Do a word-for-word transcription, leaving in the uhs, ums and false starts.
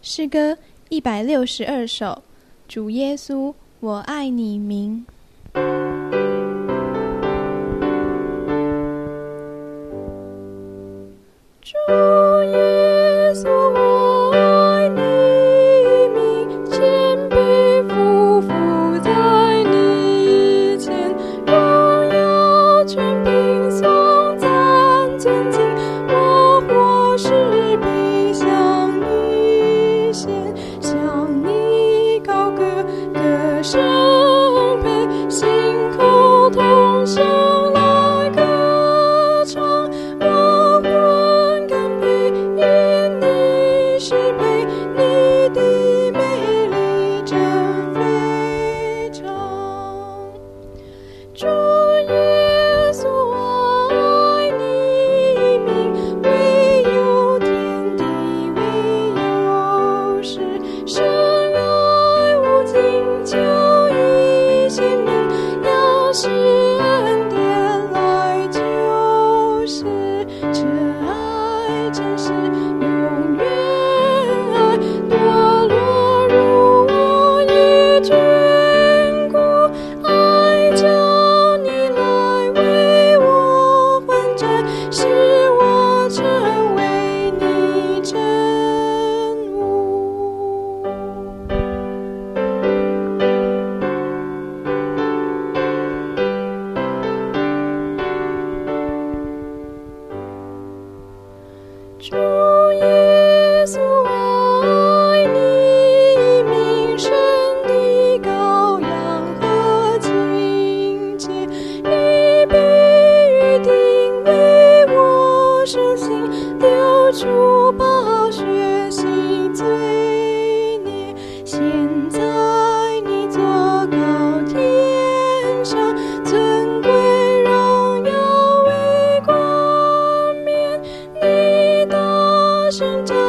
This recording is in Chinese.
诗歌一百六十二首，主耶稣，我爱你名。主耶稣，我爱你名，谦卑匍匐在你前，荣耀权柄颂赞尊敬，我活是必向你献，向你高歌，歌声配，心口同声来歌唱，我魂感佩，因你是配，你的美丽真非常。主耶稣，我爱你名，唯有天地，唯有世，神爱无尽，就以显明，要施恩典来救世，这爱真是永远爱，堕落入我已眷顾，爱叫你来为我还债，使我成为你真物。主耶稣，我爱你名，神的羔羊和亲切，你必预定为我舍心，流出宝血洗罪孽。现在你坐高天上，尊贵荣耀为冠冕，你大声唱